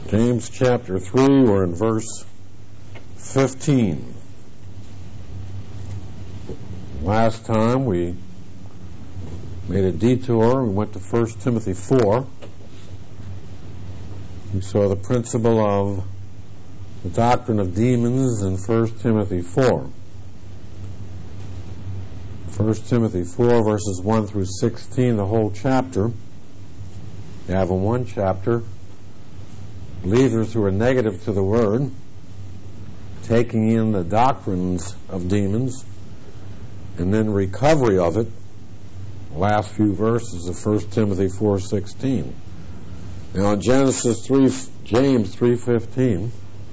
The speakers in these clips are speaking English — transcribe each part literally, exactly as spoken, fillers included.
James chapter three, we're in verse fifteen. Last time we made a detour. We went to First Timothy four. We saw the principle of the doctrine of demons in First Timothy four. First Timothy four, verses one through sixteen, the whole chapter. You have in one chapter believers who are negative to the Word, taking in the doctrines of demons, and then recovery of it. The last few verses of First Timothy four sixteen. Now in Genesis three, James three fifteen,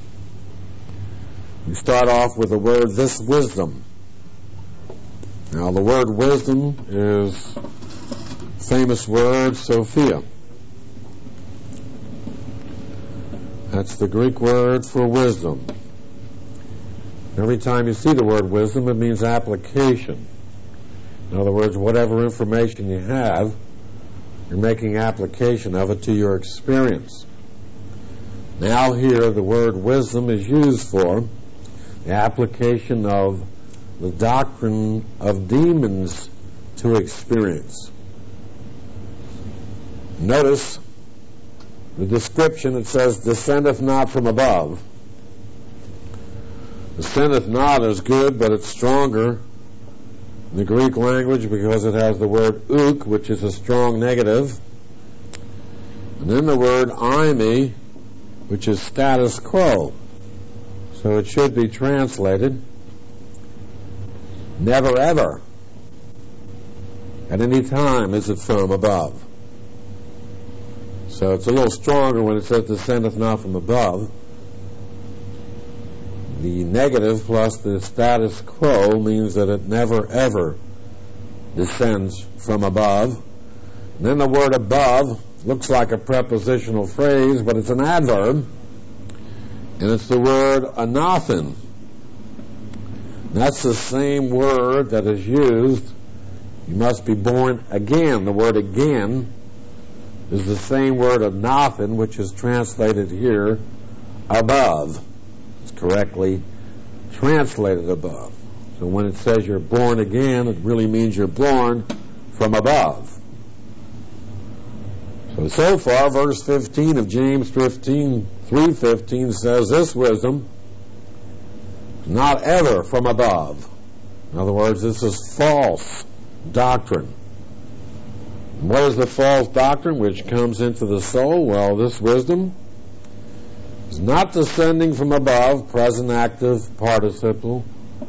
we start off with the word "this wisdom." Now the word wisdom is famous word Sophia. That's the Greek word for wisdom. Every time you see the word wisdom, it means application. In other words, whatever information you have, you're making application of it to your experience. Now here, the word wisdom is used for the application of the doctrine of demons to experience. Notice the description. It says, descendeth not from above. Descendeth not is good, but it's stronger in the Greek language because it has the word uk, which is a strong negative, and then the word eimi, which is status quo. So it should be translated, never ever, at any time is it from above. So it's a little stronger when it says descendeth not from above. The negative plus the status quo means that it never ever descends from above. And then the word above looks like a prepositional phrase, but it's an adverb, and it's the word anothen. That's the same word that is used. You must be born again. The word again is the same word anothen, which is translated here above. It's correctly translated above. So when it says you're born again, it really means you're born from above. So, so far, verse fifteen of James fifteen, three fifteen says this wisdom is not ever from above. In other words, this is false doctrine. What is the false doctrine which comes into the soul? Well, this wisdom is not descending from above, present active participle,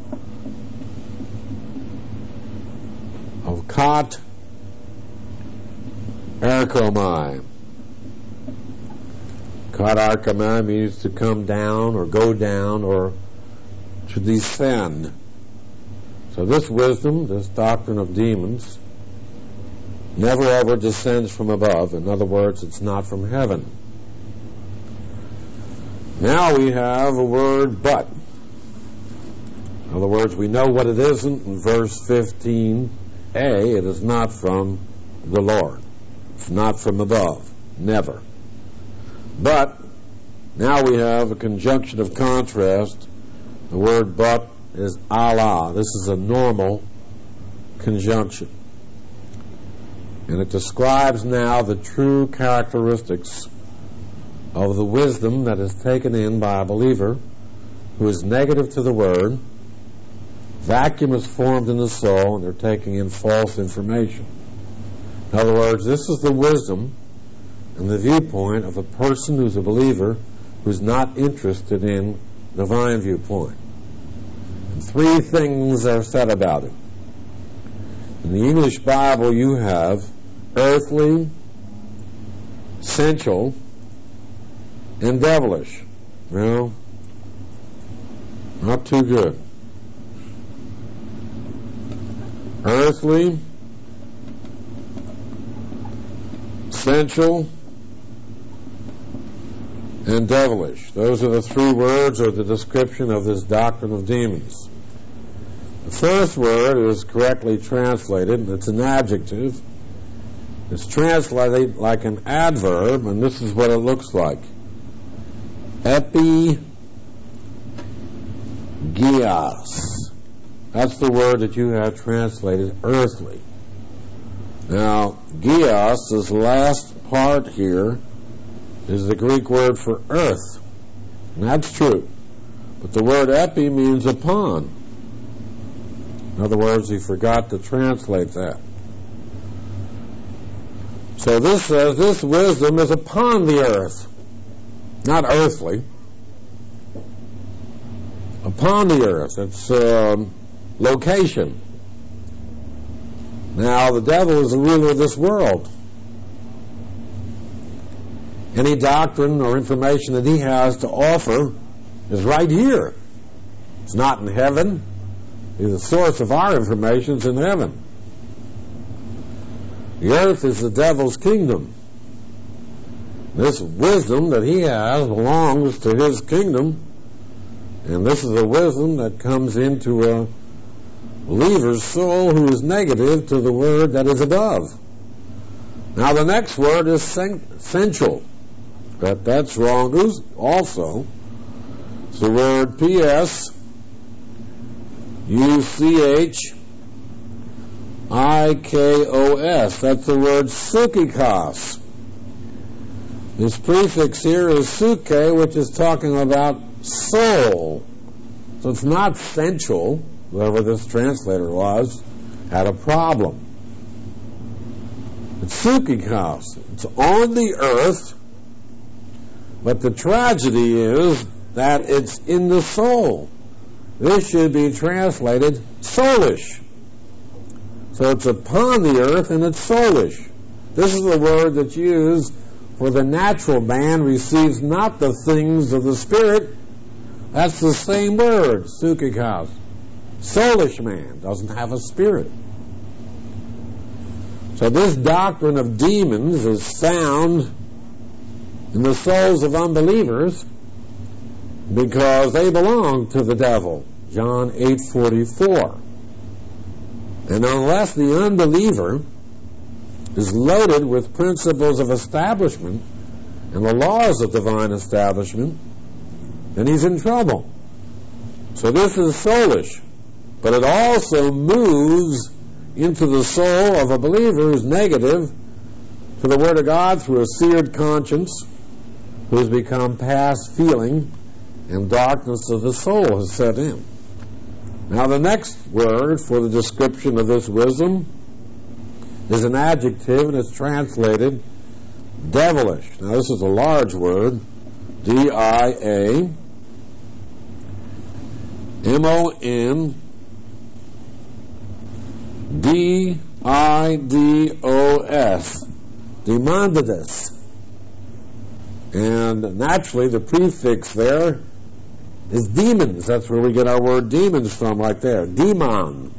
of kat arkomai. Kat arkomai means to come down or go down or to descend. So this wisdom, this doctrine of demons, never ever descends from above. In other words, it's not from heaven. Now we have a word but. In other words, we know what it isn't in verse fifteen a. It is not from the Lord. It's not from above. Never. But now we have a conjunction of contrast. The word but is Allah. This is a normal conjunction. And it describes now the true characteristics of the wisdom that is taken in by a believer who is negative to the Word. Vacuum is formed in the soul, and they're taking in false information. In other words, this is the wisdom and the viewpoint of a person who's a believer who's not interested in divine viewpoint. And three things are said about it. In the English Bible, you have earthly, sensual, and devilish. Well, not too good. Earthly, sensual, and devilish. Those are the three words or the description of this doctrine of demons. The first word is correctly translated, and it's an adjective. It's translated like an adverb, and this is what it looks like. Epigeos. That's the word that you have translated earthly. Now, geos, this last part here, is the Greek word for earth. And that's true. But the word epi means upon. In other words, he forgot to translate that. So this says this wisdom is upon the earth, not earthly. Upon the earth. It's um, location. Now, the devil is the ruler of this world. Any doctrine or information that he has to offer is right here. It's not in heaven. The source of our information is in heaven. The earth is the devil's kingdom. This wisdom that he has belongs to his kingdom, and this is the wisdom that comes into a believer's soul who is negative to the word that is above. Now the next word is sen- sensual. But that's wrong also. It's the word P S U C H I K O S. That's the word psychikos. This prefix here is suke, which is talking about soul. So it's not sensual. Whoever this translator was had a problem. It's psychikos. It's on the earth, but the tragedy is that it's in the soul. This should be translated soulish. So it's upon the earth and it's soulish. This is the word that's used for the natural man receives not the things of the Spirit. That's the same word, psychikos. Soulish man doesn't have a spirit. So this doctrine of demons is found in the souls of unbelievers because they belong to the devil. John eight forty-four. And unless the unbeliever is loaded with principles of establishment and the laws of divine establishment, then he's in trouble. So this is soulish, but it also moves into the soul of a believer who's negative to the Word of God through a seared conscience, who has become past feeling, and darkness of the soul has set in. Now the next word for the description of this wisdom is an adjective, and it's translated devilish. Now this is a large word, D I A M O N D I D O S, demonidas. And naturally the prefix there is demons. That's where we get our word demons from, right there. Demon.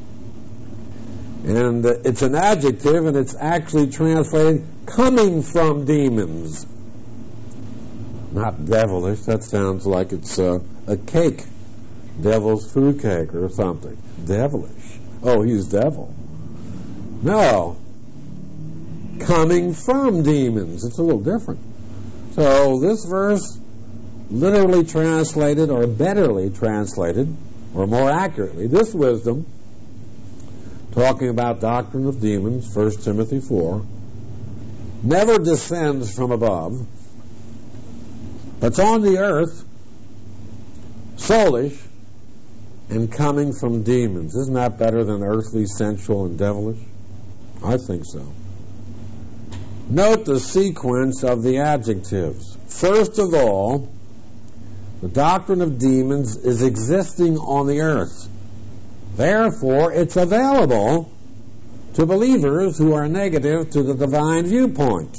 And uh, it's an adjective, and it's actually translated coming from demons. Not devilish. That sounds like it's uh, a cake. Devil's food cake or something. Devilish. Oh, he's devil. No. Coming from demons. It's a little different. So this verse, literally translated, or betterly translated, or more accurately, this wisdom, talking about doctrine of demons, First Timothy four, never descends from above, but it's on the earth, soulish, and coming from demons. Isn't that better than earthly, sensual, and devilish? I think so. Note the sequence of the adjectives. First of all, the doctrine of demons is existing on the earth. Therefore, it's available to believers who are negative to the divine viewpoint.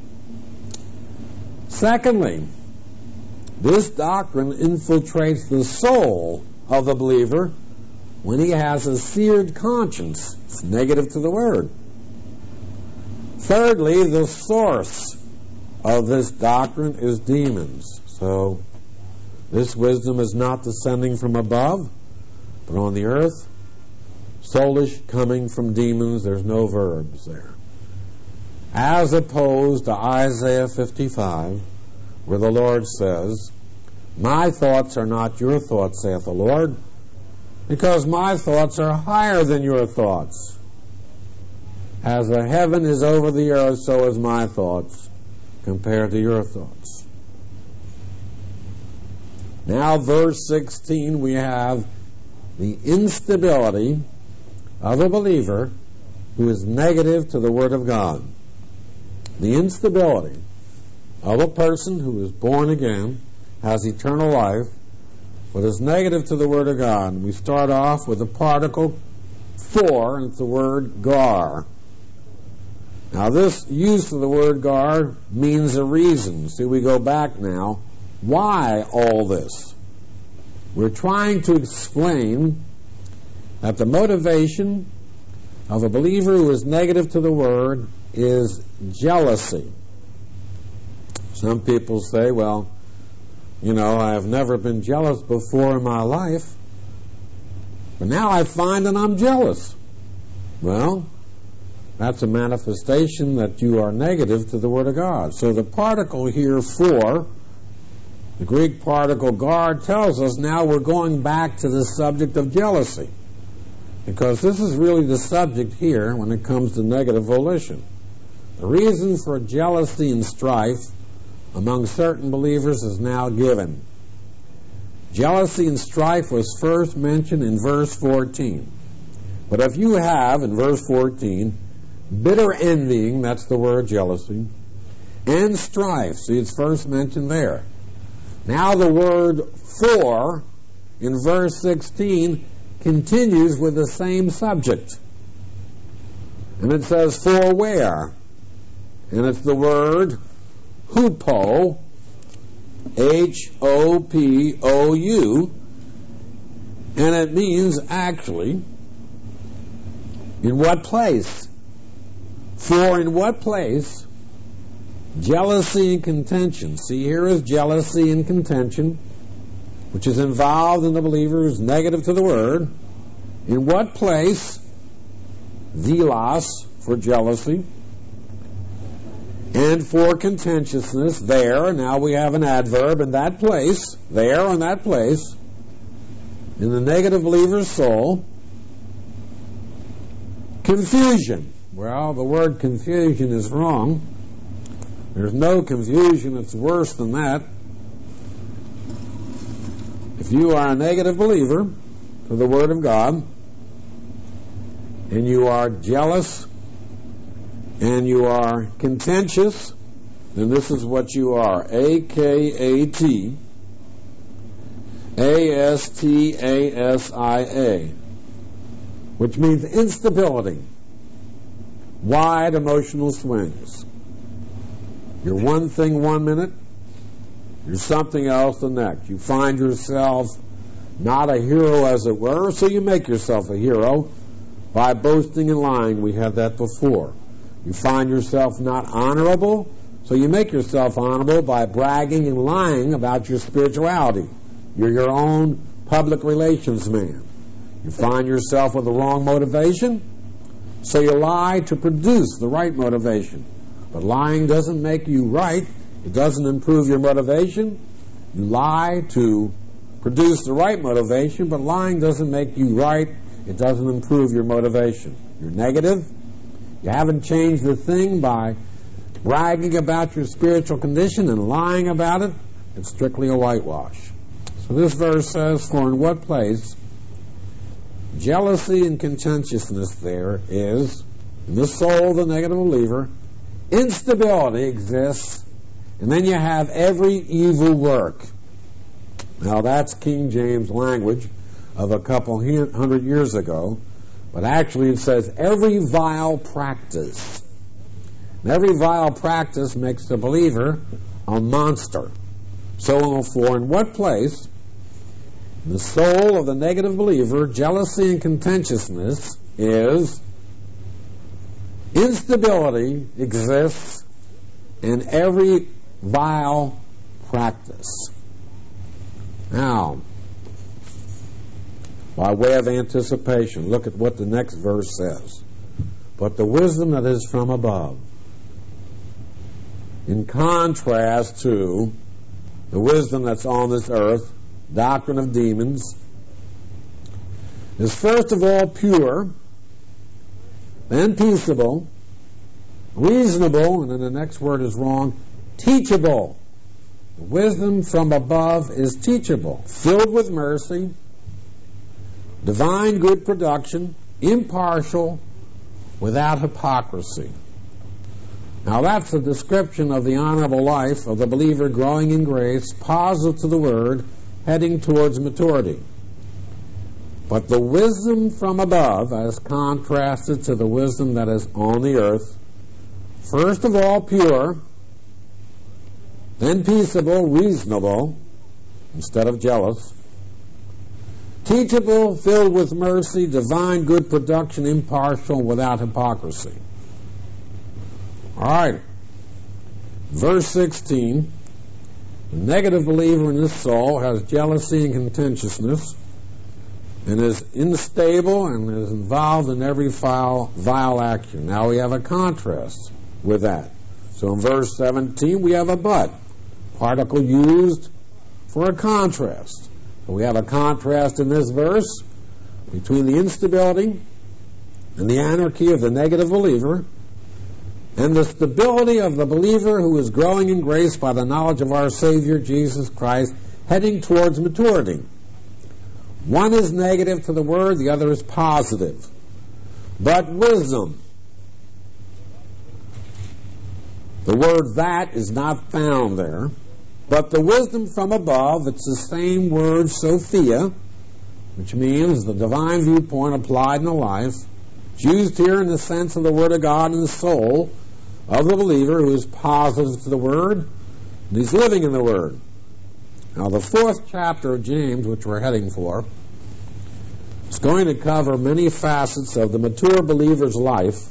Secondly, this doctrine infiltrates the soul of the believer when he has a seared conscience. It's negative to the Word. Thirdly, the source of this doctrine is demons. So, this wisdom is not descending from above, but on the earth, soulish, coming from demons. There's no verbs there. As opposed to Isaiah fifty-five, where the Lord says, "My thoughts are not your thoughts, saith the Lord, because my thoughts are higher than your thoughts. As the heaven is over the earth, so is my thoughts compared to your thoughts." Now, verse sixteen, we have the instability of a believer who is negative to the Word of God. The instability of a person who is born again, has eternal life, but is negative to the Word of God. We start off with the particle for, and it's the word gar. Now, this use of the word gar means a reason. See, we go back now. Why all this? We're trying to explain that the motivation of a believer who is negative to the Word is jealousy. Some people say, well, you know, I have never been jealous before in my life, but now I find that I'm jealous. Well, that's a manifestation that you are negative to the Word of God. So the particle here for, the Greek particle gar, tells us now we're going back to the subject of jealousy, because this is really the subject here when it comes to negative volition. The reason for jealousy and strife among certain believers is now given. Jealousy and strife was first mentioned in verse fourteen. But if you have, in verse fourteen, bitter envying, that's the word jealousy, and strife, see, it's first mentioned there. Now the word for, in verse sixteen, continues with the same subject. And it says, for where? And it's the word hupo, H O P O U, and it means actually, in what place? For in what place? Jealousy and contention. See, here is jealousy and contention, which is involved in the believer who's negative to the Word. In what place? Zelos, for jealousy. And for contentiousness, there. Now we have an adverb in that place. There, in that place. In the negative believer's soul. Confusion. Well, the word confusion is wrong. There's no confusion that's worse than that. If you are a negative believer to the Word of God, and you are jealous, and you are contentious, then this is what you are. A K A T A S T A S I A, which means instability, wide emotional swings. You're one thing one minute, you're something else the next. You find yourself not a hero, as it were, so you make yourself a hero by boasting and lying. We had that before. You find yourself not honorable, so you make yourself honorable by bragging and lying about your spirituality. You're your own public relations man. You find yourself with the wrong motivation, so you lie to produce the right motivation. But lying doesn't make you right. It doesn't improve your motivation. You lie to produce the right motivation, but lying doesn't make you right. It doesn't improve your motivation. You're negative. You haven't changed the thing by bragging about your spiritual condition and lying about it. It's strictly a whitewash. So this verse says, for in what place jealousy and contentiousness there is, in the soul of the negative believer, instability exists, and then you have every evil work. Now that's King James language of a couple hundred years ago, but actually it says every vile practice. And every vile practice makes the believer a monster. So for in what place in the soul of the negative believer jealousy and contentiousness is, instability exists in every vile practice. Now, by way of anticipation, look at what the next verse says. But the wisdom that is from above, in contrast to the wisdom that's on this earth, doctrine of demons, is first of all pure, then peaceable, reasonable, and then the next word is wrong, teachable. Wisdom from above is teachable, filled with mercy, divine good production, impartial, without hypocrisy. Now that's a description of the honorable life of the believer growing in grace, positive to the word, heading towards maturity. But the wisdom from above, as contrasted to the wisdom that is on the earth, first of all pure, then peaceable, reasonable, instead of jealous, teachable, filled with mercy, divine good production, impartial, without hypocrisy. All right. Verse sixteen. The negative believer in this soul has jealousy and contentiousness and is unstable and is involved in every vile, vile action. Now we have a contrast with that. So in verse seventeen we have a but, particle used for a contrast. So we have a contrast in this verse between the instability and the anarchy of the negative believer and the stability of the believer who is growing in grace by the knowledge of our Savior Jesus Christ, heading towards maturity. One is negative to the word, the other is positive. But wisdom, the word that is not found there, but the wisdom from above, it's the same word, Sophia, which means the divine viewpoint applied in the life. It's used here in the sense of the Word of God in the soul of the believer who is positive to the Word, and he's living in the Word. Now the fourth chapter of James, which we're heading for, is going to cover many facets of the mature believer's life.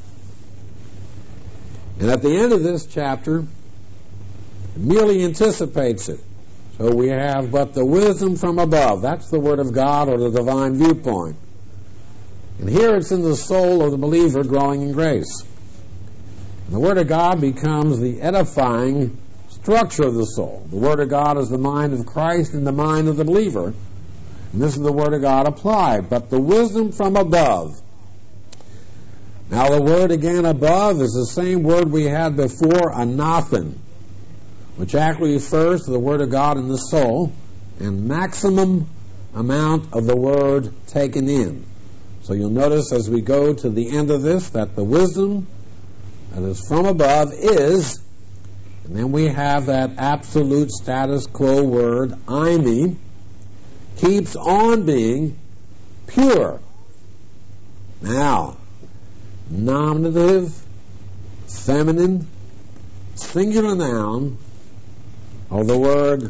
And at the end of this chapter, it merely anticipates it. So we have but the wisdom from above. That's the Word of God or the divine viewpoint. And here it's in the soul of the believer growing in grace. And the Word of God becomes the edifying structure of the soul. The Word of God is the mind of Christ and the mind of the believer. And this is the Word of God applied. But the wisdom from above. Now the word again above is the same word we had before, anathen, which actually refers to the Word of God in the soul, and maximum amount of the Word taken in. So you'll notice as we go to the end of this that the wisdom that is from above is, and then we have that absolute status quo word, eimi, keeps on being pure. Now, nominative, feminine, singular noun, of the word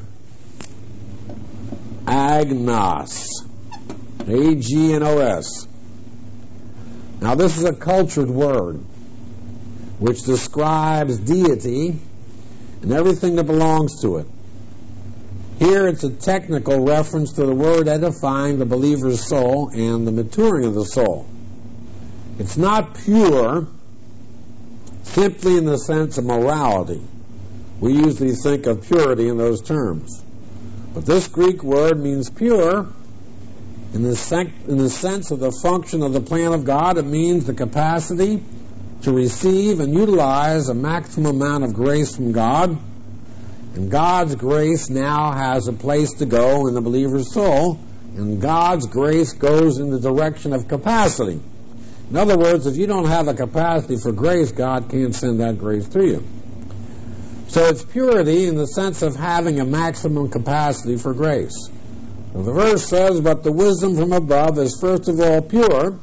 agnos, A G N O S. Now this is a cultured word which describes deity and everything that belongs to it. Here it's a technical reference to the word edifying the believer's soul and the maturing of the soul. It's not pure simply in the sense of morality. We usually think of purity in those terms. But this Greek word means pure in the, sen- in the sense of the function of the plan of God. It means the capacity to receive and utilize a maximum amount of grace from God. And God's grace now has a place to go in the believer's soul. And God's grace goes in the direction of capacity. In other words, if you don't have a capacity for grace, God can't send that grace to you. So it's purity in the sense of having a maximum capacity for grace. So the verse says, but the wisdom from above is first of all pure,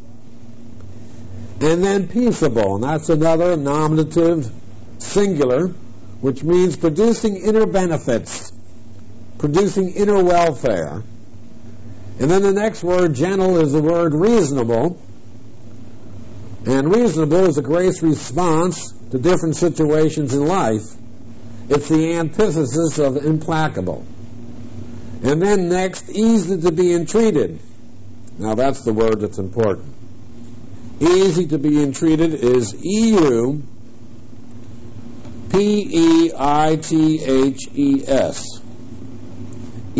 and then peaceable. And that's another nominative singular, which means producing inner benefits, producing inner welfare. And then the next word, gentle, is the word reasonable. And reasonable is a grace response to different situations in life. It's the antithesis of implacable. And then next, easy to be entreated. Now that's the word that's important. Easy to be entreated is E U P E I T H E S.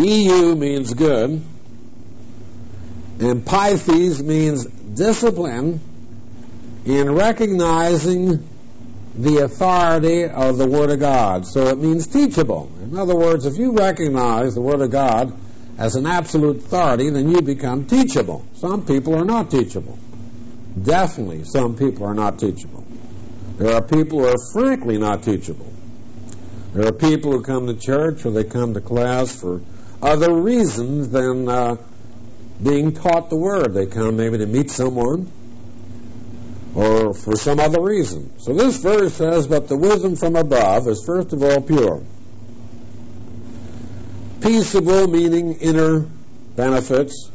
E U means good, and Pythes means discipline in recognizing the authority of the Word of God. So it means teachable. In other words, if you recognize the Word of God as an absolute authority, then you become teachable. Some people are not teachable. Definitely some people are not teachable. There are people who are frankly not teachable. There are people who come to church or they come to class for other reasons than uh, being taught the Word. They come maybe to meet someone or for some other reason. So this verse says, but the wisdom from above is first of all pure. Peaceable, meaning inner benefits.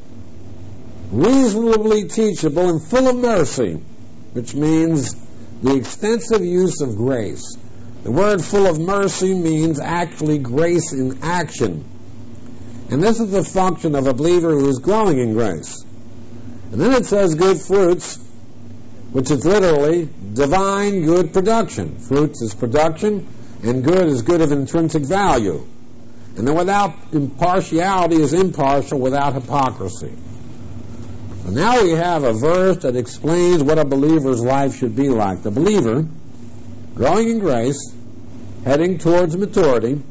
Reasonably teachable and full of mercy, which means the extensive use of grace. The word full of mercy means actually grace in action. And this is the function of a believer who is growing in grace. And then it says good fruits, which is literally divine good production. Fruits is production, and good is good of intrinsic value. And then without impartiality is impartial without hypocrisy. So now we have a verse that explains what a believer's life should be like. The believer, growing in grace, heading towards maturity,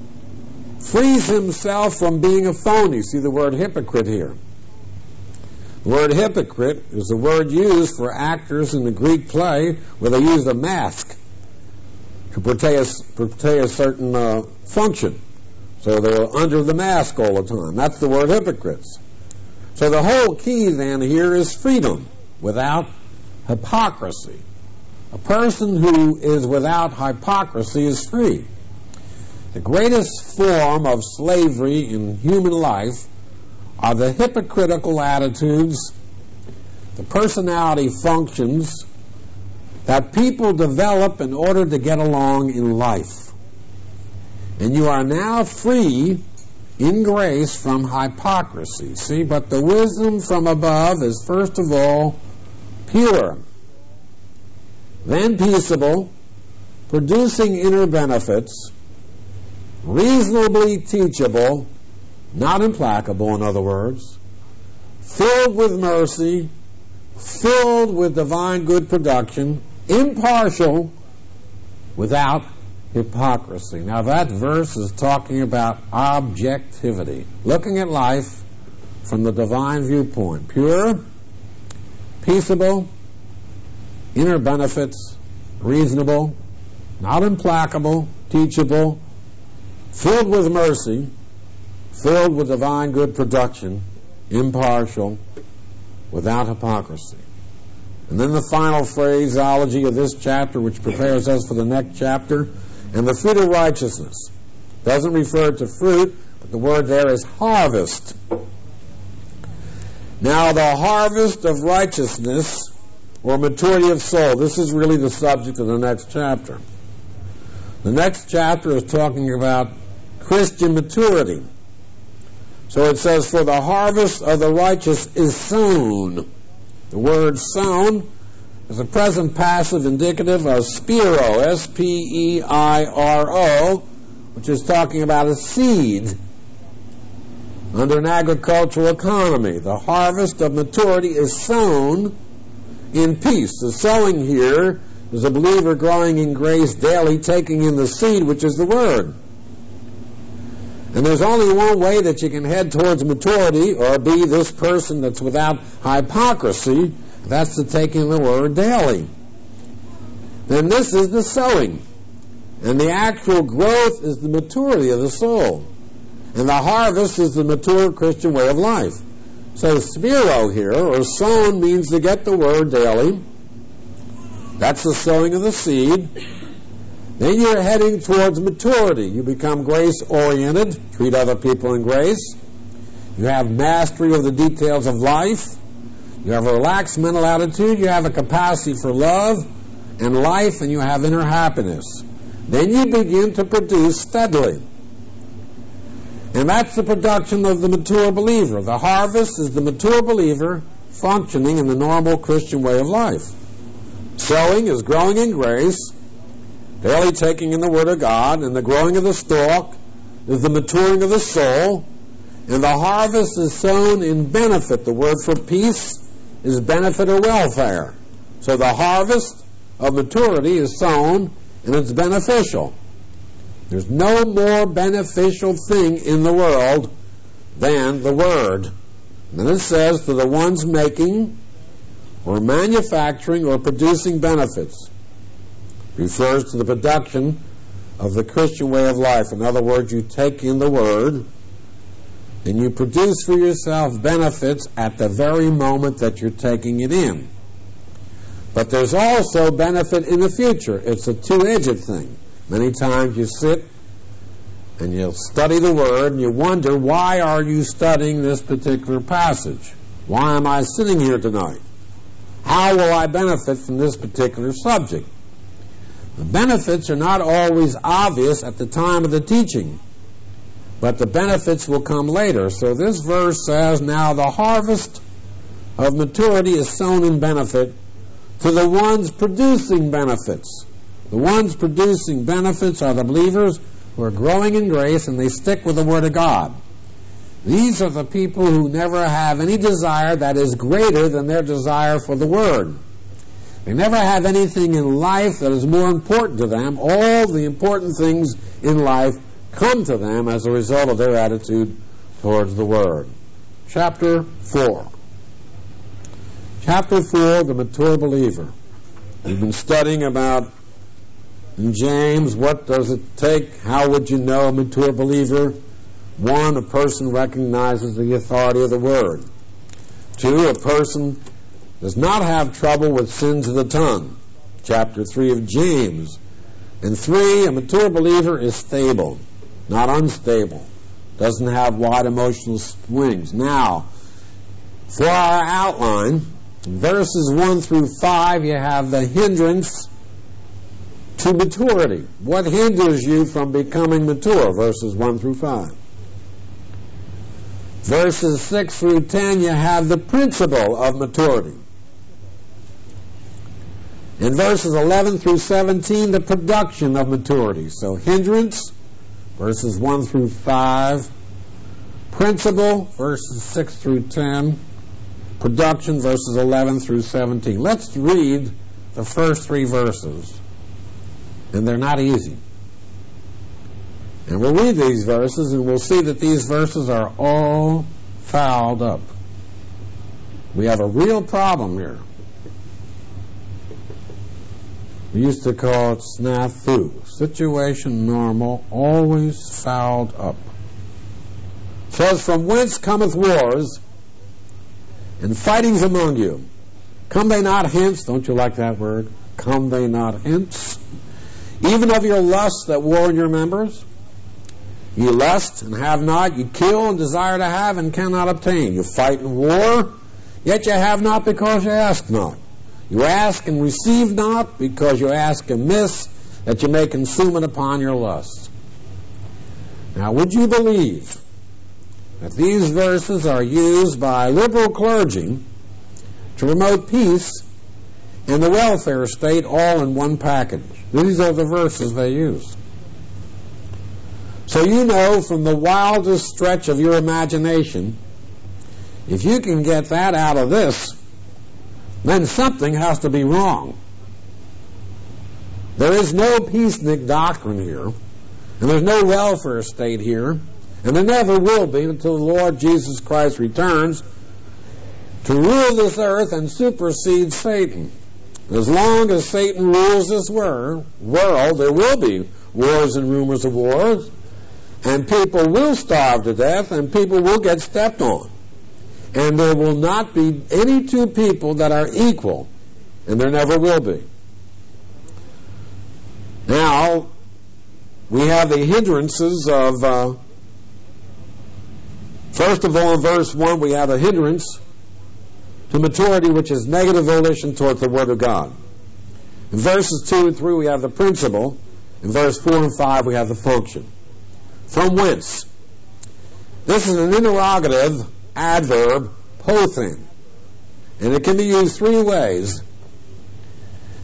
frees himself from being a phony. See the word hypocrite here. The word hypocrite is the word used for actors in the Greek play where they use a mask to portray a, portray a certain uh, function. So they're under the mask all the time. That's the word hypocrites. So the whole key then here is freedom without hypocrisy. A person who is without hypocrisy is free. The greatest form of slavery in human life are the hypocritical attitudes, the personality functions that people develop in order to get along in life. And you are now free in grace from hypocrisy. See, but the wisdom from above is first of all pure, then peaceable, producing inner benefits, reasonably teachable, not implacable, in other words, filled with mercy, filled with divine good production, impartial, without hypocrisy. Now that verse is talking about objectivity, looking at life from the divine viewpoint. Pure, peaceable, inner benefits, reasonable, not implacable, teachable, filled with mercy, filled with divine good production, impartial, without hypocrisy. And then the final phraseology of this chapter, which prepares us for the next chapter, and the fruit of righteousness. Doesn't refer to fruit, but the word there is harvest. Now the harvest of righteousness, or maturity of soul, this is really the subject of the next chapter. The next chapter is talking about Christian maturity. So it says, for the harvest of the righteous is sown. The word sown is a present passive indicative of spiro, S P E I R O, which is talking about a seed under an agricultural economy. The harvest of maturity is sown in peace. The sowing here is a believer growing in grace daily, taking in the seed, which is the Word. And there's only one way that you can head towards maturity or be this person that's without hypocrisy. That's to take in the Word daily. Then this is the sowing. And the actual growth is the maturity of the soul. And the harvest is the mature Christian way of life. So spiro here, or sown, means to get the Word daily. That's the sowing of the seed. Then you're heading towards maturity. You become grace-oriented, treat other people in grace. You have mastery of the details of life. You have a relaxed mental attitude. You have a capacity for love and life, and you have inner happiness. Then you begin to produce steadily. And that's the production of the mature believer. The harvest is the mature believer functioning in the normal Christian way of life. Sowing is growing in grace, daily taking in the Word of God, and the growing of the stalk is the maturing of the soul, and the harvest is sown in benefit. The word for peace is benefit or welfare. So the harvest of maturity is sown, and it's beneficial. There's no more beneficial thing in the world than the Word. And then it says, to the ones making or manufacturing or producing benefits. Refers to the production of the Christian way of life. In other words, you take in the Word and you produce for yourself benefits at the very moment that you're taking it in. But there's also benefit in the future. It's a two-edged thing. Many times you sit and you'll study the Word and you wonder, why are you studying this particular passage? Why am I sitting here tonight? How will I benefit from this particular subject? The benefits are not always obvious at the time of the teaching, but the benefits will come later. So this verse says, now the harvest of maturity is sown in benefit to the ones producing benefits. The ones producing benefits are the believers who are growing in grace and they stick with the Word of God. These are the people who never have any desire that is greater than their desire for the Word. They never have anything in life that is more important to them. All the important things in life come to them as a result of their attitude towards the Word. Chapter four. Chapter four, the mature believer. We've been studying about in James, what does it take? How would you know a mature believer? One, a person recognizes the authority of the Word. Two, a person does not have trouble with sins of the tongue. Chapter three of James. And three, a mature believer is stable, not unstable. Doesn't have wide emotional swings. Now, for our outline, in verses one through five, you have the hindrance to maturity. What hinders you from becoming mature? Verses one through five. Verses six through ten, you have the principle of maturity. In verses eleven through seventeen, the production of maturity. So hindrance, verses one through five. Principle, verses six through ten. Production, verses eleven through seventeen. Let's read the first three verses. And they're not easy. And we'll read these verses and we'll see that these verses are all fouled up. We have a real problem here. We used to call it snafu. Situation normal, always fouled up. It says, from whence cometh wars and fightings among you? Come they not hence? Don't you like that word? Come they not hence? Even of your lusts that war in your members? You lust and have not, you kill and desire to have and cannot obtain. You fight and war, yet you have not because you ask not. You ask and receive not because you ask amiss, that you may consume it upon your lust. Now, would you believe that these verses are used by liberal clergy to promote peace and the welfare state all in one package? These are the verses they use. So you know from the wildest stretch of your imagination, if you can get that out of this, then something has to be wrong. There is no peacenik doctrine here, and there's no welfare state here, and there never will be until the Lord Jesus Christ returns to rule this earth and supersede Satan. As long as Satan rules this world, there will be wars and rumors of wars, and people will starve to death, and people will get stepped on. And there will not be any two people that are equal, and there never will be. Now, we have the hindrances of, uh, first of all, in verse one, we have a hindrance to maturity, which is negative volition towards the Word of God. In verses two and three, we have the principle. In verse four and five, we have the function. From whence? This is an interrogative adverb, pothin, and it can be used three ways.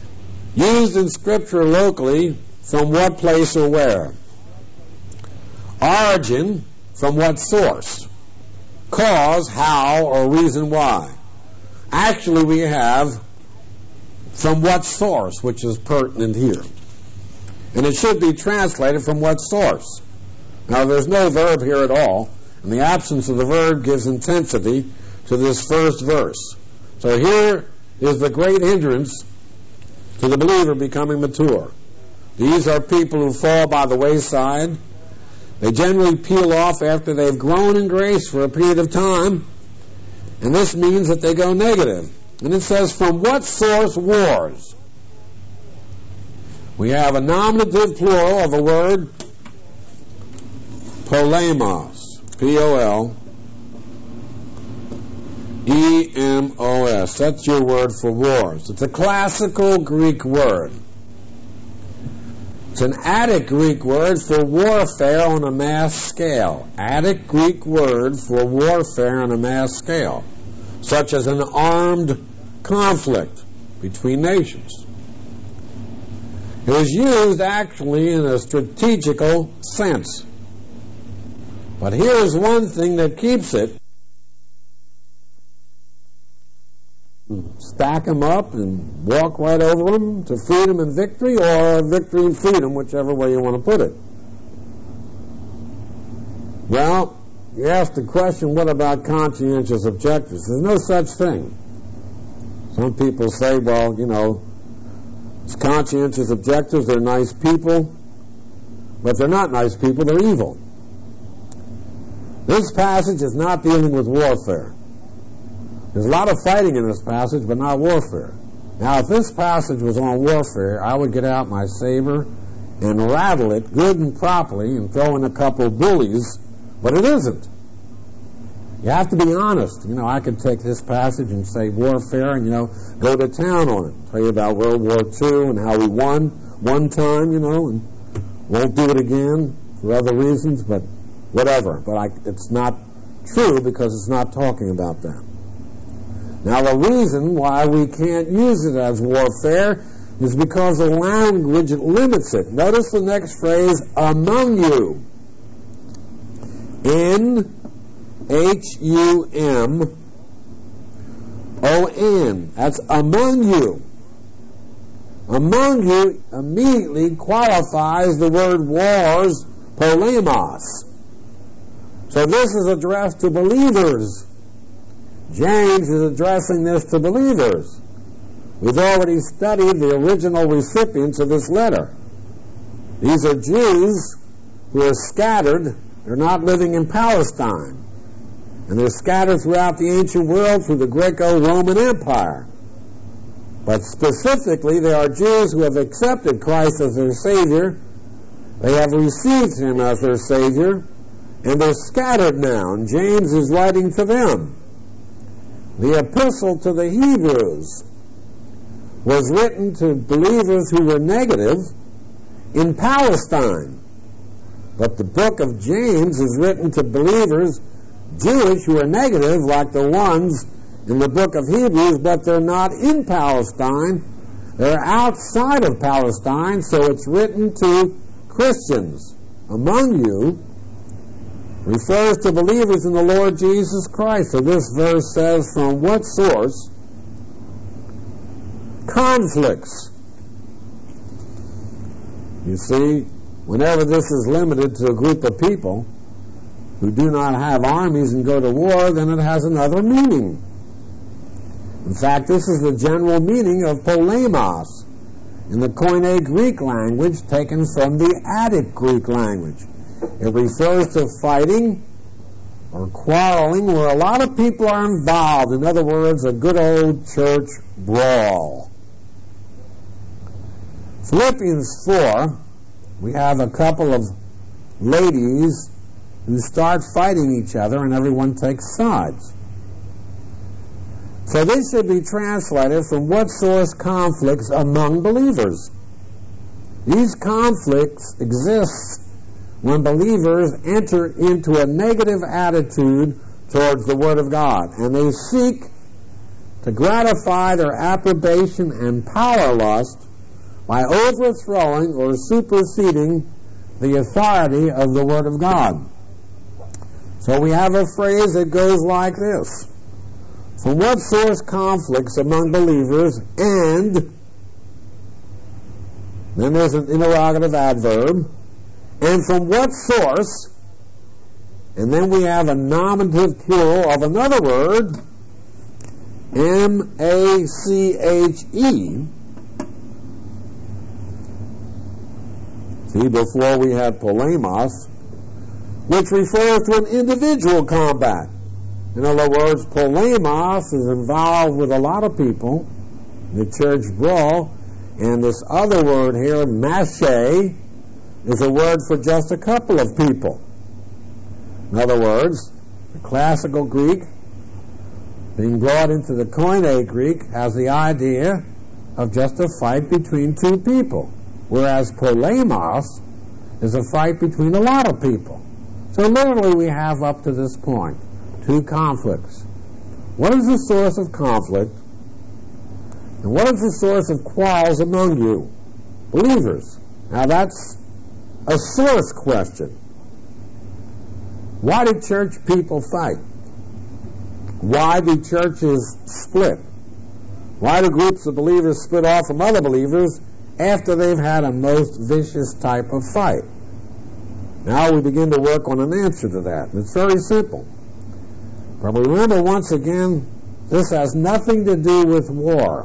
Used in Scripture locally, from what place or where. Origin, from what source? Cause, how, or reason why. Actually, we have from what source, which is pertinent here. And it should be translated from what source. Now, there's no verb here at all, and the absence of the verb gives intensity to this first verse. So here is the great hindrance to the believer becoming mature. These are people who fall by the wayside. They generally peel off after they've grown in grace for a period of time, and this means that they go negative. And it says, from what source wars? We have a nominative plural of a word, polemos, P O L E M O S. That's your word for wars. It's a classical Greek word. It's an Attic Greek word for warfare on a mass scale. Attic Greek word for warfare on a mass scale, such as an armed conflict between nations. It is used actually in a strategical sense. But here is one thing that keeps it. Stack them up and walk right over them to freedom and victory, or victory and freedom, whichever way you want to put it. Well, you ask the question, what about conscientious objectors? There's no such thing. Some people say, well, you know, it's conscientious objectors, they're nice people, but they're not nice people, they're evil. This passage is not dealing with warfare. There's a lot of fighting in this passage, but not warfare. Now, if this passage was on warfare, I would get out my saber and rattle it good and properly and throw in a couple of bullies, but it isn't. You have to be honest. You know, I could take this passage and say warfare and, you know, go to town on it. Tell you about World War Two and how we won one time, you know, and won't do it again for other reasons, but whatever. But I, it's not true because it's not talking about that. Now, the reason why we can't use it as warfare is because the language limits it. Notice the next phrase, among you. N H U M O N. That's among you. Among you immediately qualifies the word wars, polemos. So this is addressed to believers. James is addressing this to believers. We've already studied the original recipients of this letter. These are Jews who are scattered. They're not living in Palestine. And they're scattered throughout the ancient world through the Greco-Roman Empire. But specifically, they are Jews who have accepted Christ as their Savior. They have received Him as their Savior. And they're scattered now. And James is writing to them. The epistle to the Hebrews was written to believers who were negative in Palestine. But the book of James is written to believers, Jewish, who are negative, like the ones in the book of Hebrews, but they're not in Palestine. They're outside of Palestine, so it's written to Christians. Among you refers to believers in the Lord Jesus Christ. So this verse says, from what source? Conflicts. You see, whenever this is limited to a group of people who do not have armies and go to war, then it has another meaning. In fact, this is the general meaning of polemos in the Koine Greek language, taken from the Attic Greek language. It refers to fighting or quarreling where a lot of people are involved. In other words, a good old church brawl. Philippians four, we have a couple of ladies who start fighting each other and everyone takes sides. So this should be translated from what source conflicts among believers. These conflicts exist when believers enter into a negative attitude towards the Word of God, and they seek to gratify their approbation and power lust by overthrowing or superseding the authority of the Word of God. So we have a phrase that goes like this: from what source conflicts among believers, and then there's an interrogative adverb, and from what source, and then we have a nominative plural of another word, M A C H E. See, before we had polemos, which refers to an individual combat. In other words, polemos is involved with a lot of people, the church brawl, and this other word here, mache, is a word for just a couple of people. In other words, the classical Greek being brought into the Koine Greek has the idea of just a fight between two people, whereas polemos is a fight between a lot of people. So literally we have up to this point two conflicts. What is the source of conflict? And what is the source of quarrels among you, believers? Now that's a source question. Why do church people fight? Why do churches split? Why do groups of believers split off from other believers after they've had a most vicious type of fight? Now we begin to work on an answer to that. And it's very simple. But remember, once again, this has nothing to do with war.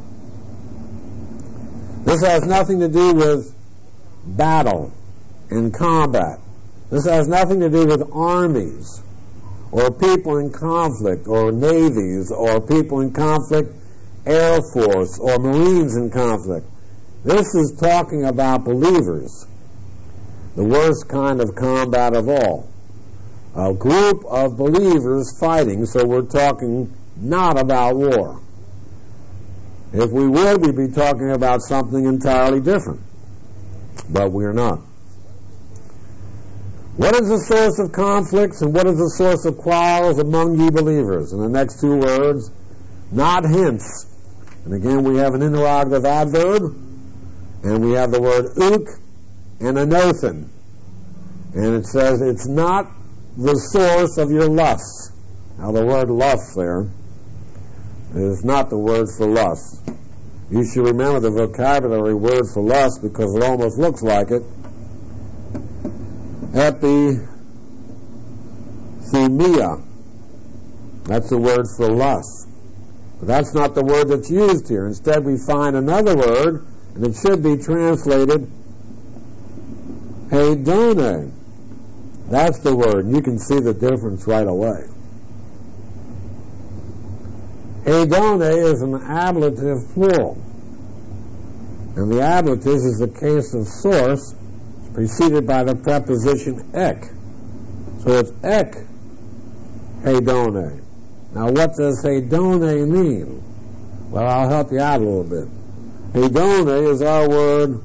This has nothing to do with battle and combat. This has nothing to do with armies or people in conflict or navies or people in conflict, Air Force or Marines in conflict. This is talking about believers, the worst kind of combat of all. A group of believers fighting, so we're talking not about war. If we would, we'd be talking about something entirely different. But we're not. What is the source of conflicts and what is the source of quarrels among ye believers? And the next two words, not hence. And again, we have an interrogative adverb, and we have the word uk and anothen. And it says it's not the source of your lusts. Now the word lust there is not the word for lust. You should remember the vocabulary word for lust because it almost looks like it. Epithemia. That's the word for lust. But that's not the word that's used here. Instead we find another word, and it should be translated hedone. That's the word. You can see the difference right away. Hedone is an ablative plural. And the ablative is the case of source preceded by the preposition ek. So it's ek hedone. Now what does hedone mean? Well, I'll help you out a little bit. Hedone is our word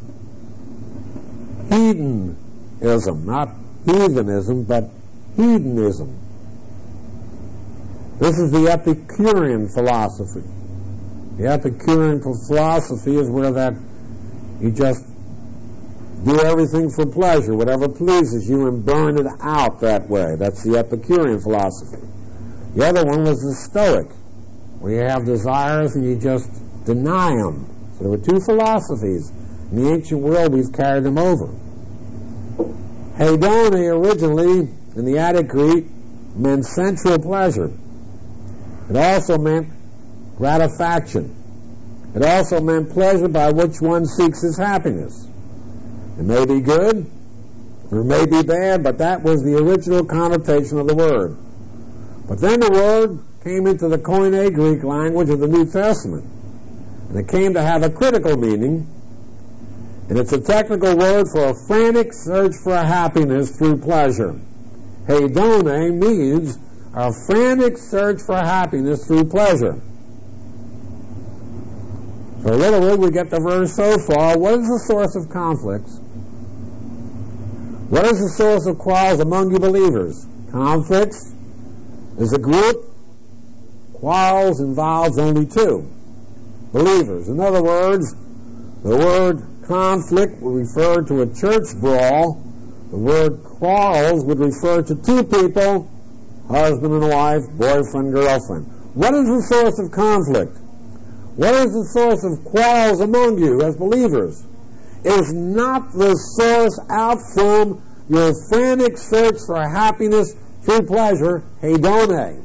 hedonism, not heathenism, but hedonism. This is the Epicurean philosophy. The Epicurean philosophy is where that you just do everything for pleasure, whatever pleases you, and burn it out that way. That's the Epicurean philosophy. The other one was the Stoic, where you have desires and you just deny them. So there were two philosophies. In the ancient world, we've carried them over. Hedone originally, in the Attic Greek, meant sensual pleasure. It also meant gratification. It also meant pleasure by which one seeks his happiness. It may be good, or it may be bad, but that was the original connotation of the word. But then the word came into the Koine Greek language of the New Testament, and it came to have a critical meaning, and it's a technical word for a frantic search for happiness through pleasure. Hedone means a frantic search for happiness through pleasure. So literally we get the verse so far. What is the source of conflicts? What is the source of quarrels among you believers? Conflicts is a group. Quarrels involves only two. Believers. In other words, the word conflict will refer to a church brawl The word quarrels would refer to two people, husband and wife, boyfriend, girlfriend. What is the source of conflict? What is the source of quarrels among you as believers? Is not the source out from your frantic search for happiness through pleasure, hedone.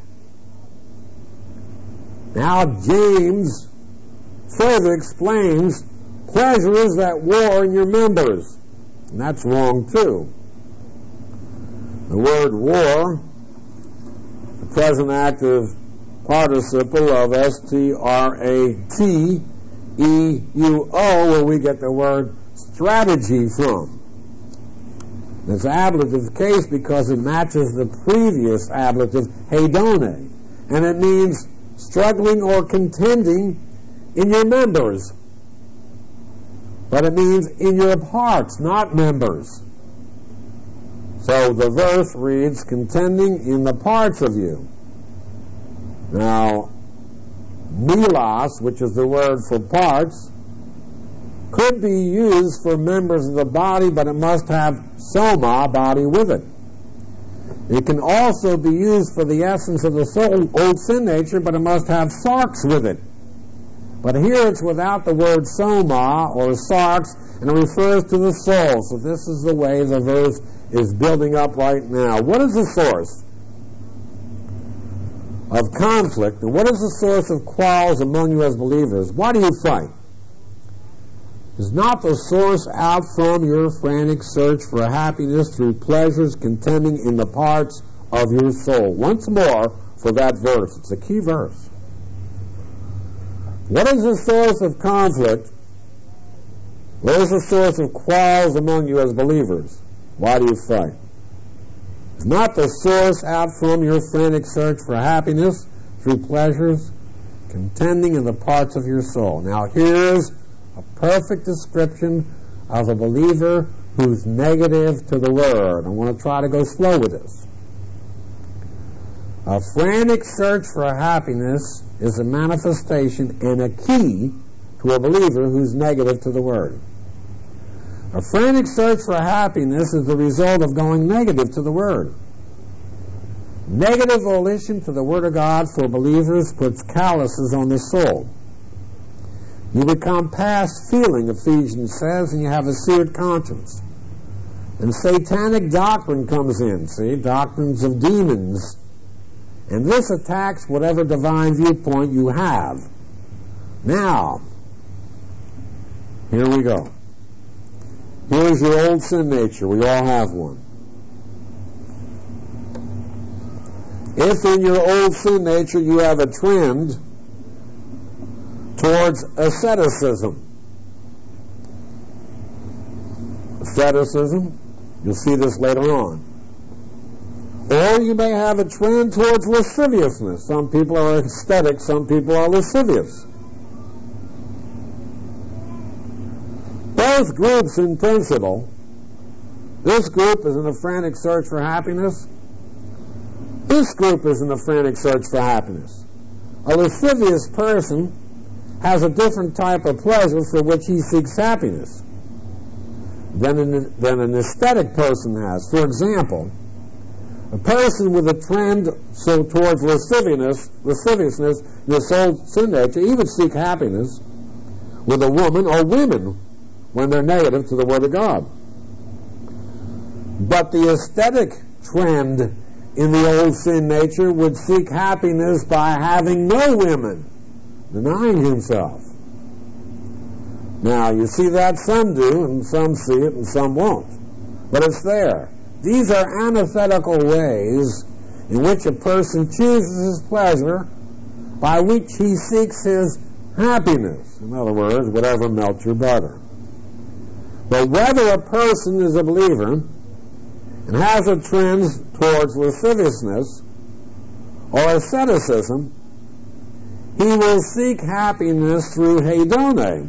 Now James further explains pleasure is at war in your members. And that's wrong too. The word war, the present active participle of S T R A T E U O, where we get the word strategy from. It's ablative case because it matches the previous ablative, hedone, and it means struggling or contending in your members. But it means in your parts, not members. So the verse reads, contending in the parts of you. Now, milos, which is the word for parts, could be used for members of the body, but it must have soma, body, with it. It can also be used for the essence of the soul, old sin nature, but it must have sarx with it. But here it's without the word soma or sarx, and it refers to the soul. So this is the way the verse is building up right now. What is the source of conflict, and what is the source of quarrels among you as believers? Why do you fight? Is not the source out from your frantic search for happiness through pleasures contending in the parts of your soul? Once more for that verse. It's a key verse. What is the source of conflict? What is the source of quarrels among you as believers? Why do you fight? Is not the source out from your frantic search for happiness through pleasures contending in the parts of your soul? Now here's a perfect description of a believer who's negative to the Word. I want to try to go slow with this. A frantic search for happiness is a manifestation and a key to a believer who's negative to the Word. A frantic search for happiness is the result of going negative to the Word. Negative volition to the Word of God for believers puts calluses on the soul. You become past feeling, Ephesians says, and you have a seared conscience. And satanic doctrine comes in, see, doctrines of demons. And this attacks whatever divine viewpoint you have. Now, here we go. Here's your old sin nature. We all have one. If in your old sin nature you have a trend towards asceticism. Asceticism, you'll see this later on. Or you may have a trend towards lasciviousness. Some people are ascetic, some people are lascivious. Both groups in principle, this group is in a frantic search for happiness. This group is in a frantic search for happiness. A lascivious person has a different type of pleasure for which he seeks happiness than an, than an aesthetic person has. For example, a person with a trend so towards lasciviousness, lasciviousness, this old sin nature, he would seek happiness with a woman or women when they're negative to the Word of God. But the aesthetic trend in the old sin nature would seek happiness by having no women, denying himself. Now, you see that some do, and some see it, and some won't. But it's there. These are antithetical ways in which a person chooses his pleasure, by which he seeks his happiness. In other words, whatever melts your butter. But whether a person is a believer and has a trend towards lasciviousness or asceticism, he will seek happiness through hedone,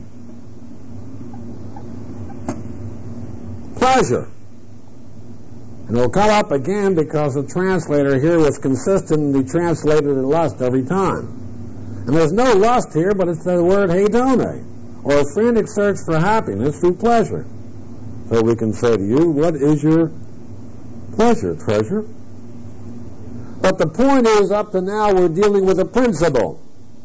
pleasure. And it'll come up again because the translator here was consistently translated in lust every time. And there's no lust here, but it's the word hedone, or a frantic search for happiness through pleasure. So we can say to you, what is your pleasure, treasure. But the point is, up to now, we're dealing with a principle.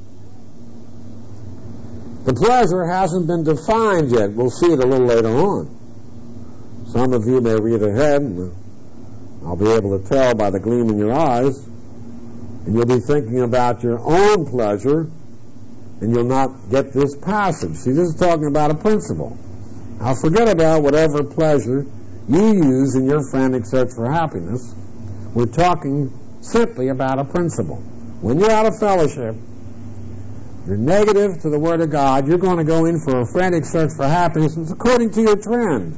The pleasure hasn't been defined yet. We'll see it a little later on. Some of you may read ahead, and I'll be able to tell by the gleam in your eyes, and you'll be thinking about your own pleasure, and you'll not get this passage. See, this is talking about a principle. Now, forget about whatever pleasure you use in your frantic search for happiness. We're talking simply about a principle. When you're out of fellowship, you're negative to the Word of God, you're going to go in for a frantic search for happiness. It's according to your trend.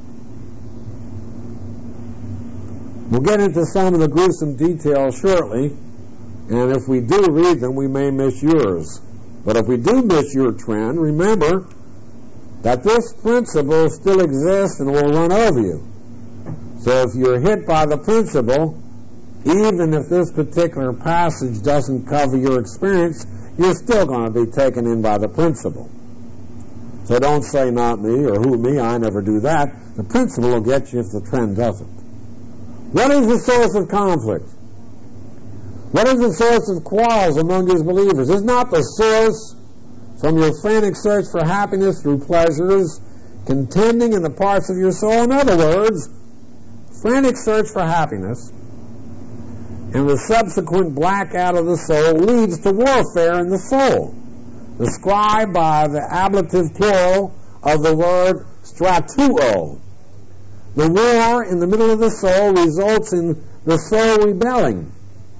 We'll get into some of the gruesome details shortly, and if we do read them, we may miss yours. But if we do miss your trend, remember that this principle still exists and will run over you. So if you're hit by the principle, even if this particular passage doesn't cover your experience, you're still going to be taken in by the principle. So don't say not me or who me, I never do that. The principle will get you if the trend doesn't. What is the source of conflict? What is the source of quarrels among his believers? Is not the source from your frantic search for happiness through pleasures, contending in the parts of your soul? In other words, frantic search for happiness and the subsequent blackout of the soul leads to warfare in the soul, described by the ablative plural of the word stratuo. The war in the middle of the soul results in the soul rebelling,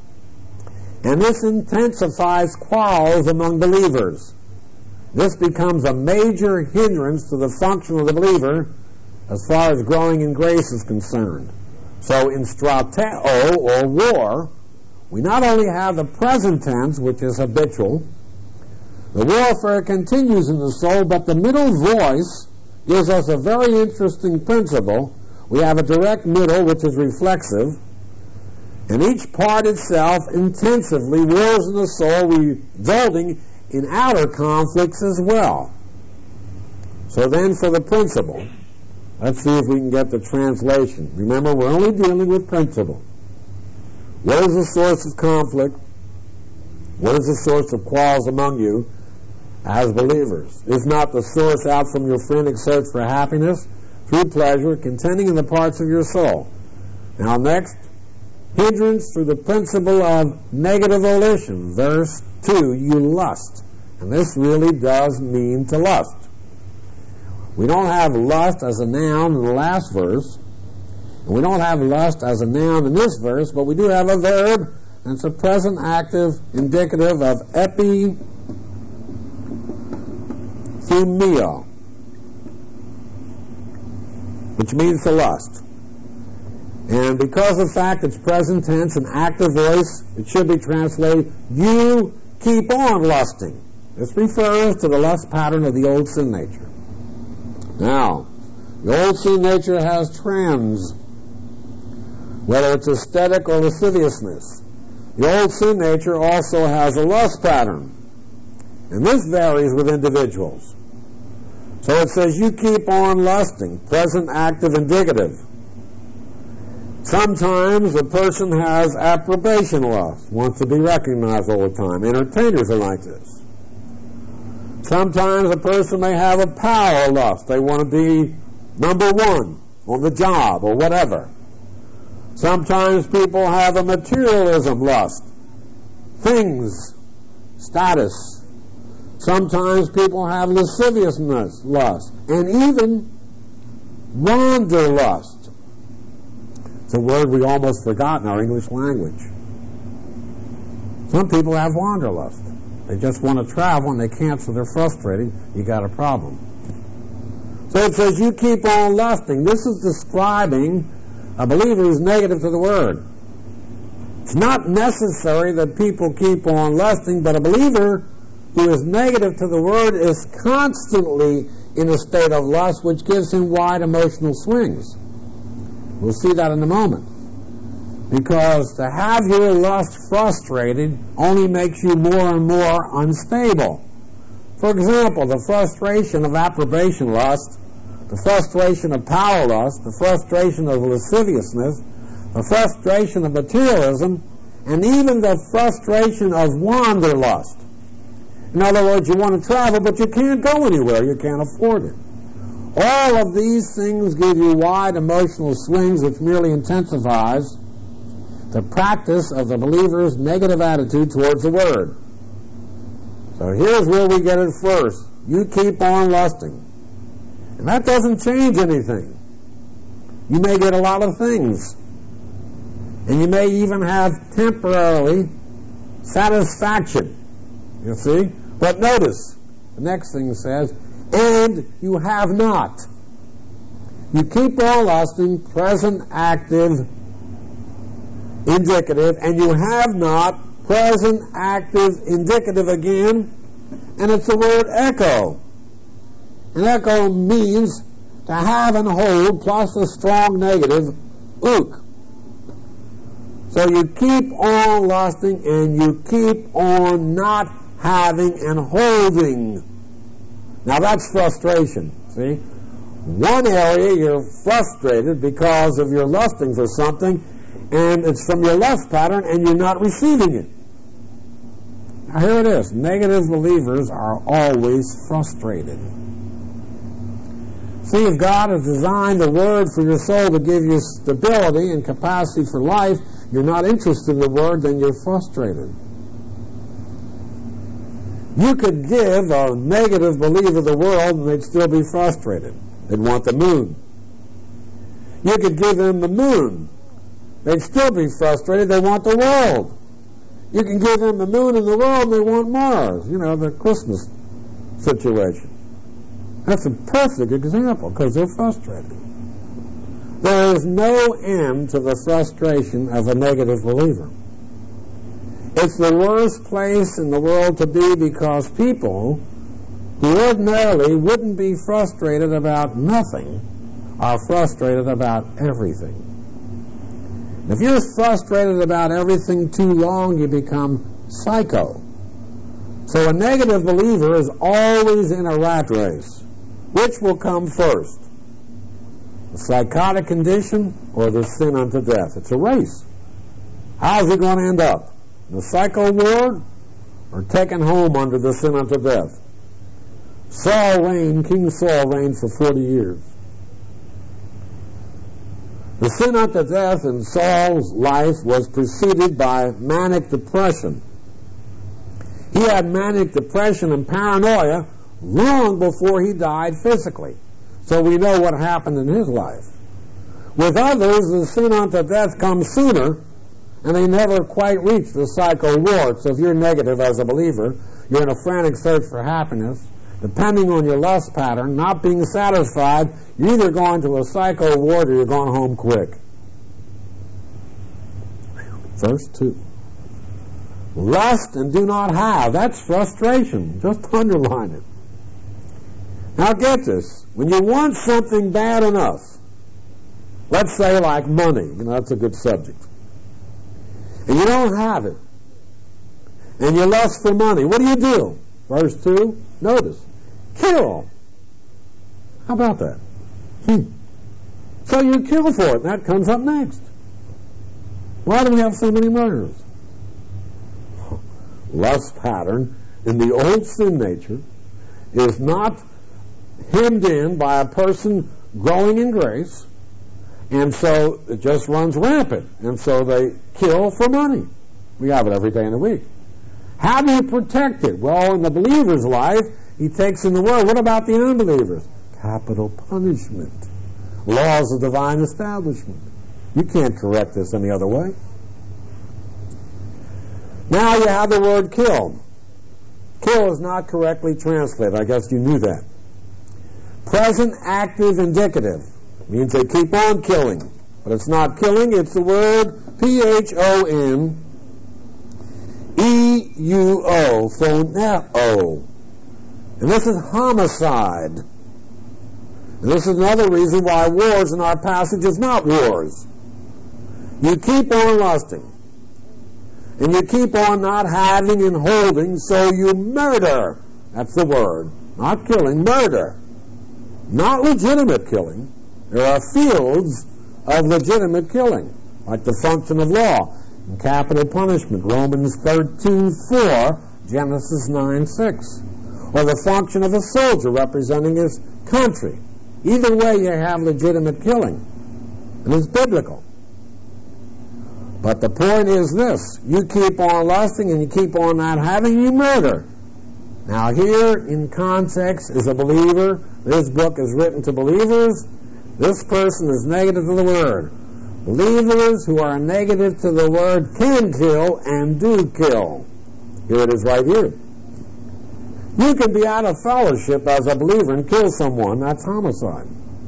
and this intensifies quarrels among believers. This becomes a major hindrance to the function of the believer as far as growing in grace is concerned. So in strateo, or war, we not only have the present tense, which is habitual, the warfare continues in the soul, but the middle voice gives us a very interesting principle. We have a direct middle, which is reflexive, and each part itself intensively wars in the soul, resulting in outer conflicts as well. So then for the principle, let's see if we can get the translation. Remember, we're only dealing with principle. What is the source of conflict? What is the source of quarrels among you as believers? Is not the source out from your frantic search for happiness, through pleasure, contending in the parts of your soul? Now next, hindrance through the principle of negative volition. Verse two, you lust. And this really does mean to lust. We don't have lust as a noun in the last verse, and we don't have lust as a noun in this verse, but we do have a verb, and it's a present active indicative of epithumia, which means to lust. And because of the fact it's present tense and active voice, it should be translated, you keep on lusting. This refers to the lust pattern of the old sin nature. Now, the old sin nature has trends, whether it's aesthetic or lasciviousness. The old sin nature also has a lust pattern, and this varies with individuals. So it says, you keep on lusting, present active indicative. Sometimes a person has approbation lust, wants to be recognized all the time. Entertainers are like this. Sometimes a person may have a power lust. They want to be number one on the job or whatever. Sometimes people have a materialism lust. Things, status. Sometimes people have lasciviousness lust. And even wanderlust. It's a word we almost forgot in our English language. Some people have wanderlust. They just want to travel and they can't, so they're frustrated. You got a problem. So it says, you keep on lusting. This is describing a believer who's negative to the Word. It's not necessary that people keep on lusting, but a believer who is negative to the Word is constantly in a state of lust, which gives him wide emotional swings. We'll see that in a moment. Because to have your lust frustrated only makes you more and more unstable. For example, the frustration of approbation lust, the frustration of power lust, the frustration of lasciviousness, the frustration of materialism, and even the frustration of wanderlust. In other words, you want to travel, but you can't go anywhere. You can't afford it. All of these things give you wide emotional swings, which merely intensifies the practice of the believer's negative attitude towards the Word. So here's where we get it first. You keep on lusting. And that doesn't change anything. You may get a lot of things. And you may even have temporarily satisfaction. You see? But notice, the next thing says, and you have not. You keep on lusting, present, active, indicative, and you have not, present, active, indicative again, and it's the word echo. And echo means to have and hold plus a strong negative, uk. So you keep on lusting and you keep on not having and holding. Now that's frustration, see? One area you're frustrated because of your lusting for something, and it's from your lust pattern and you're not receiving it. Now here it is. Negative believers are always frustrated. See, if God has designed the Word for your soul to give you stability and capacity for life, you're not interested in the Word, then you're frustrated. You could give a negative believer the world and they'd still be frustrated. They'd want the moon. You could give them the moon. They'd still be frustrated. They want the world. You can give them the moon and the world and they want Mars. You know, the Christmas situation. That's a perfect example because they're frustrated. There is no end to the frustration of a negative believer. It's the worst place in the world to be because people who ordinarily wouldn't be frustrated about nothing are frustrated about everything. If you're frustrated about everything too long, you become psycho. So a negative believer is always in a rat race. Which will come first? The psychotic condition or the sin unto death? It's a race. How's he going to end up? In the psycho ward or taken home under the sin unto death? Saul reigned, King Saul reigned for forty years. The sin unto death in Saul's life was preceded by manic depression. He had manic depression and paranoia long before he died physically. So we know what happened in his life. With others, the sin unto death comes sooner, and they never quite reach the psycho ward. So if you're negative as a believer, you're in a frantic search for happiness, depending on your lust pattern, not being satisfied, you're either going to a psycho ward or you're going home quick. Verse two. Lust and do not have. That's frustration. Just underline it. Now get this. When you want something bad enough, let's say like money, you know, that's a good subject, and you don't have it, and you lust for money, what do you do? Verse two, notice, kill. How about that? Hmm. So you kill for it, and that comes up next. Why do we have so many murders? Lust pattern in the old sin nature is not hemmed in by a person growing in grace, and so it just runs rampant, and so they kill for money. We have it every day in the week. How do you protect it? Well, in the believer's life, he takes in the word. What about the unbelievers? Capital punishment. Laws of divine establishment. You can't correct this any other way. Now you have the word kill. Kill is not correctly translated. I guess you knew that. Present active indicative means they keep on killing. But it's not killing, it's the word P H O N E U O, phoneo. And this is homicide. And this is another reason why wars in our passage is not wars. You keep on lusting. And you keep on not having and holding, so you murder. That's the word. Not killing, murder. Not legitimate killing. There are fields of legitimate killing. like the function of law and capital punishment, Romans thirteen four, Genesis nine six, or the function of a soldier representing his country. Either way, you have legitimate killing, and it's biblical. But the point is this: you keep on lusting and you keep on not having, you murder. Now here, in context, is a believer. This book is written to believers. This person is negative to the Word. Believers who are negative to the Word can kill and do kill. Here it is right here. You can be out of fellowship as a believer and kill someone. That's homicide.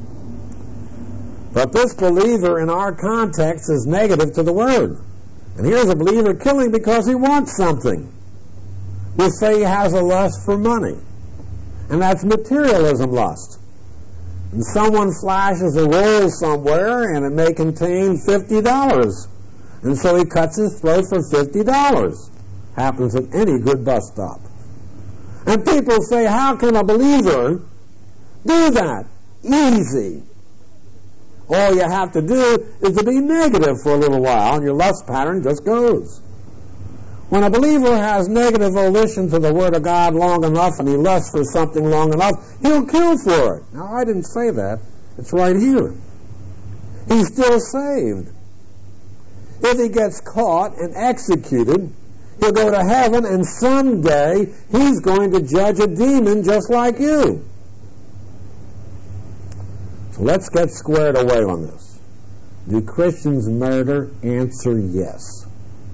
But this believer in our context is negative to the Word. And here's a believer killing because he wants something. We'll say he has a lust for money. And that's materialism lust. And someone flashes a roll somewhere and it may contain fifty dollars. And so he cuts his throat for fifty dollars. Happens at any good bus stop. And people say, how can a believer do that? Easy. All you have to do is to be negative for a little while, and your lust pattern just goes. When a believer has negative volition to the Word of God long enough, and he lusts for something long enough, he'll kill for it. Now, I didn't say that. It's right here. He's still saved. If he gets caught and executed, he'll go to heaven, and someday he's going to judge a demon just like you. So let's get squared away on this. Do Christians murder? Answer yes.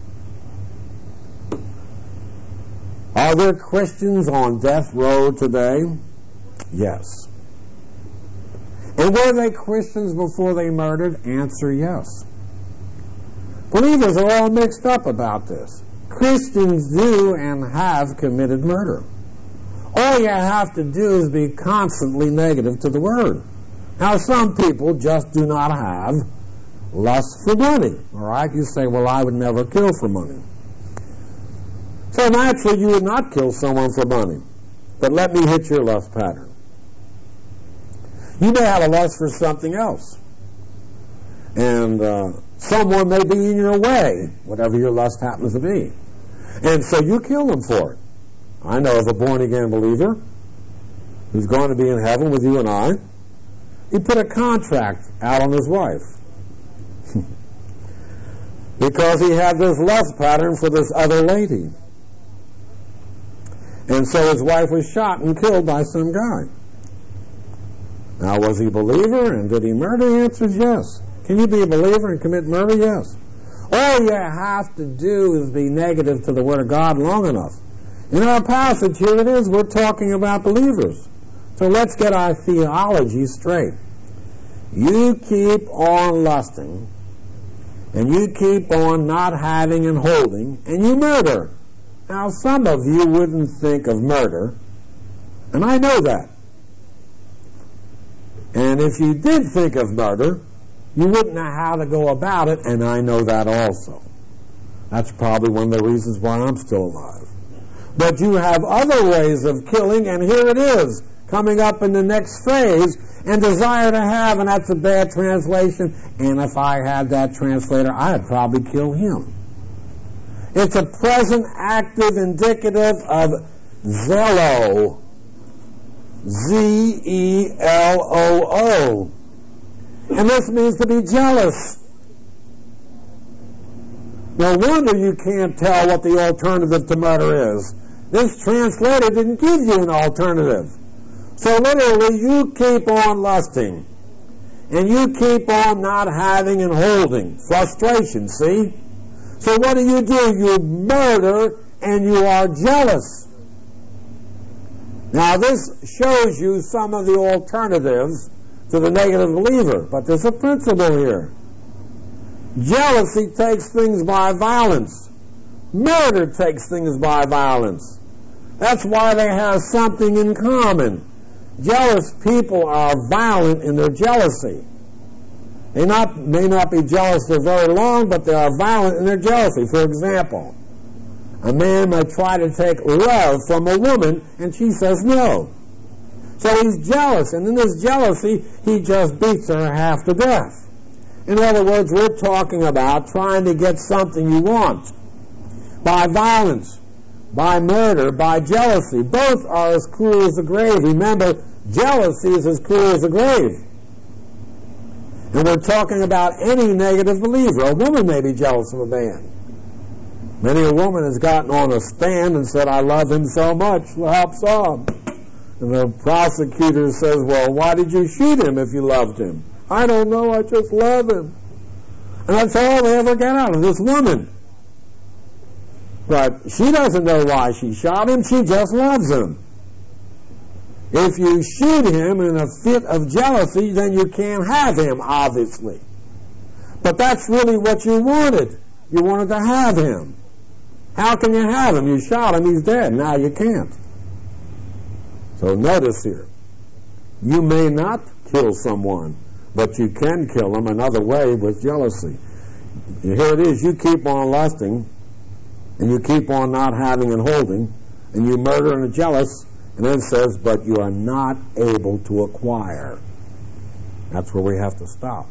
Are there Christians on death row today? Yes. And were they Christians before they murdered? Answer yes. Believers are all mixed up about this. Christians do and have committed murder. All you have to do is be constantly negative to the Word. Now, some people just do not have lust for money. All right? You say, well, I would never kill for money. So naturally, you would not kill someone for money. But let me hit your lust pattern. You may have a lust for something else. And uh, someone may be in your way, whatever your lust happens to be. And so you kill them for it. I know of a born-again believer who's going to be in heaven with you and I. He put a contract out on his wife because he had this lust pattern for this other lady. And so his wife was shot and killed by some guy. Now, was he a believer and did he murder? The answer is yes. Can you be a believer and commit murder? Yes. All you have to do is be negative to the Word of God long enough. In our passage here it is, we're talking about believers. So let's get our theology straight. You keep on lusting, and you keep on not having and holding, and you murder. Now, some of you wouldn't think of murder, and I know that. And if you did think of murder, you wouldn't know how to go about it, and I know that also. That's probably one of the reasons why I'm still alive. But you have other ways of killing, and here it is, coming up in the next phase, and desire to have, and that's a bad translation, and if I had that translator, I'd probably kill him. It's a present active indicative of zelo. Z E L O O. And this means to be jealous. No wonder you can't tell what the alternative to murder is. This translator didn't give you an alternative. So literally, you keep on lusting. And you keep on not having and holding. Frustration, see? So what do you do? You murder and you are jealous. Now this shows you some of the alternatives to the negative believer. But there's a principle here. Jealousy takes things by violence. Murder takes things by violence. That's why they have something in common. Jealous people are violent in their jealousy. They not, may not be jealous for very long, but they are violent in their jealousy. For example, a man might try to take love from a woman, and she says no. So he's jealous, and in this jealousy, he just beats her half to death. In other words, we're talking about trying to get something you want by violence, by murder, by jealousy. Both are as cruel as the grave. Remember, jealousy is as cruel as the grave. And we're talking about any negative believer. A woman may be jealous of a man. Many a woman has gotten on a stand and said, I love him so much, help some. And the prosecutor says, well, why did you shoot him if you loved him? I don't know, I just love him. And that's all they ever get out of this woman. But she doesn't know why she shot him, she just loves him. If you shoot him in a fit of jealousy, then you can't have him, obviously. But that's really what you wanted. You wanted to have him. How can you have him? You shot him, he's dead. Now you can't. So notice here, you may not kill someone, but you can kill them another way with jealousy. Here it is, you keep on lusting, and you keep on not having and holding, and you murder and are jealous, and then it says, but you are not able to acquire. That's where we have to stop.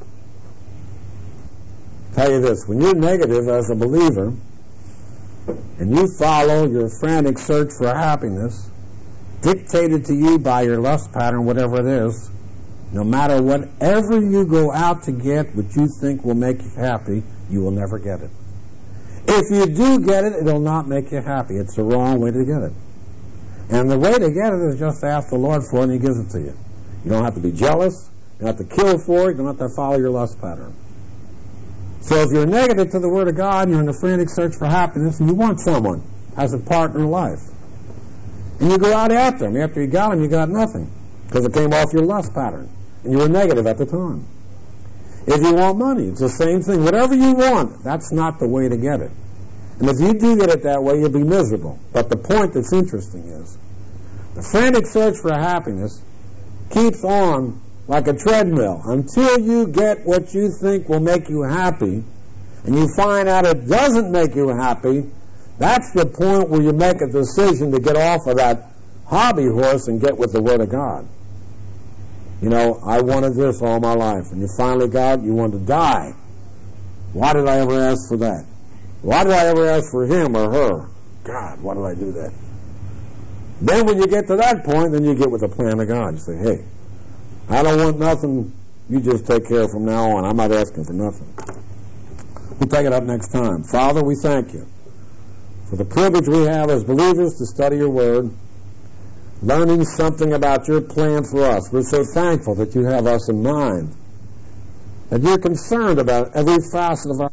Tell you this, when you're negative as a believer, and you follow your frantic search for happiness, dictated to you by your lust pattern, whatever it is, no matter whatever you go out to get, what you think will make you happy, you will never get it. If you do get it, it will not make you happy. It's the wrong way to get it. And the way to get it is just ask the Lord for it and He gives it to you. You don't have to be jealous. You don't have to kill for it. You don't have to follow your lust pattern. So if you're negative to the Word of God and you're in a frantic search for happiness and you want someone as a partner in life, and you go out after him, after you got him, you got nothing because it came off your lust pattern and you were negative at the time. If you want money, it's the same thing. Whatever you want, that's not the way to get it. And if you do get it that way, you'll be miserable. But the point that's interesting is the frantic search for happiness keeps on like a treadmill until you get what you think will make you happy, and you find out it doesn't make you happy. That's the point where you make a decision to get off of that hobby horse and get with the Word of God. You know, I wanted this all my life, and you finally got it, you want to die. Why did I ever ask for that? Why did I ever ask for him or her? God, why did I do that? Then when you get to that point, then you get with the plan of God. You say, hey, I don't want nothing. You just take care of from now on. I'm not asking for nothing. We'll take it up next time. Father, we thank you for the privilege we have as believers to study your Word, learning something about your plan for us. We're so thankful that you have us in mind, that you're concerned about every facet of our